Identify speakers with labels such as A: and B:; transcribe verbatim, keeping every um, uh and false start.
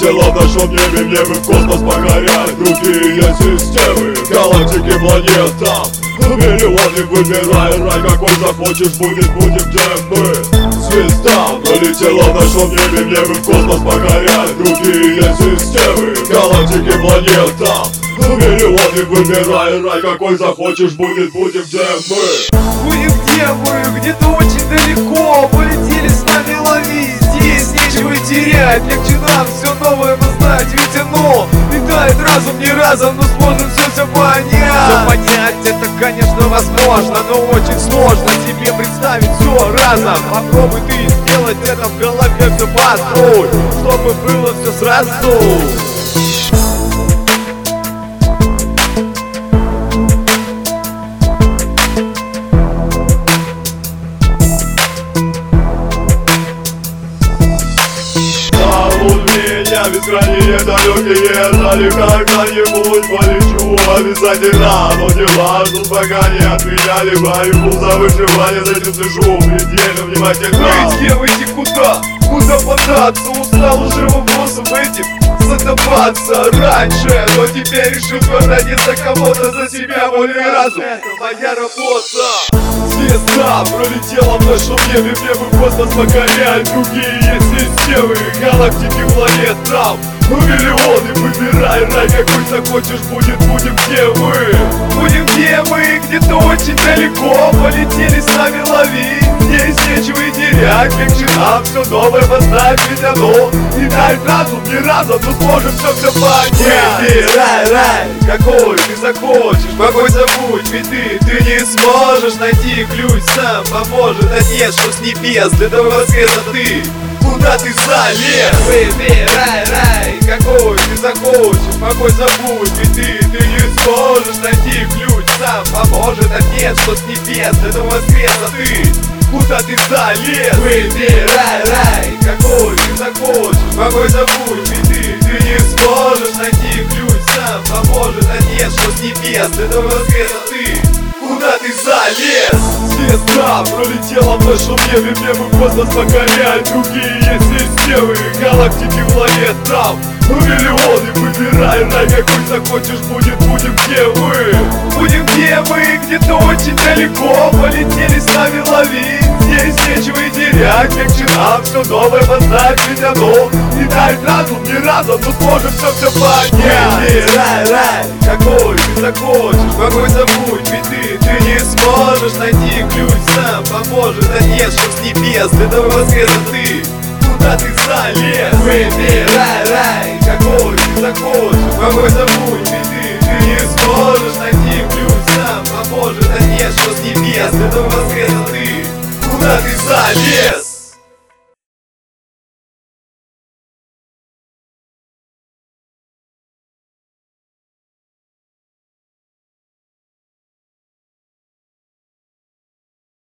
A: Пролетела в нашем небе, в небе в космос погорят другие системы, галактики, планет там миллионы, выбирай рай, какой захочешь, будет, будем где мы. Звезда пролетела в нашем небе, в небе в космос погорят другие системы, галактики, планет там миллионы, выбирай рай, какой захочешь, будет, будем где мы.
B: Будем где мы, где-то очень далеко. Полетели с нами ловить, здесь нечего терять. Легче нам все новое познать, ведь оно летает разум не разом, но сможем все все понять. Все понять это, конечно, возможно, но очень сложно себе представить все разом. Попробуй ты сделать это в голове, все построй, чтобы было все сразу.
A: Бескрайние далекие дали, когда-нибудь полечу обязательно. Но не важно, пока не отменяли борьбу за выживание, за этим слежу предельно внимательно.
B: Выйти, выйти куда? Куда податься? Устал уже вопросом этим задаваться раньше, но теперь решил твердо не за кого-то, за себя, более разум. Это моя работа. Звезда пролетела в нашем небе, в небе космос покоряет другие системы, галактики, планет там миллионы, выбирай рай, какой захочешь, будет, будем где мы. Будем где мы, где-то очень далеко. Полетели с нами ловить, здесь нечего и терять. Легче нам все новое познать, ведь оно летает разум не разом, но сможем все все понять. Выбирай рай, какой ты захочешь, какой забудь, ведь ты, ты не сможешь найти ключ сам, поможет отец, что с небес, для того воскреса ты. Куда ты залез? Выбирай рай, какой ты захочешь, покой забудь, ведь ты, ты не сможешь найти ключ сам, поможет отец, что с небес, для того воскреса ты. Куда ты залез? Выбирай рай, какой ты захочешь, покой забудь, ведь ты, ты не сможешь найти ключ сам, поможет отец, что с небес, для того воскреса ты. Куда ты залез? Звезда пролетела в нашем небе, в небе космос покоряет другие системы, галактики, планет там миллионы, выбирай рай, какой захочешь, будет, будем где мы. Будем где мы, где-то очень далеко. Полетели с нами ловить, здесь нечего и терять. Легче нам все новое познать, ведь оно летает разум не разом, но сможем все все понять. Выбирай рай, какой ты захочешь, какой забудь, ведь ты, ты не сможешь найти ключ сам, поможет отец, что с небес, для того воскреса ты. Куда ты залез? Выбирай рай, какой ты захочешь, какой забудь, ведь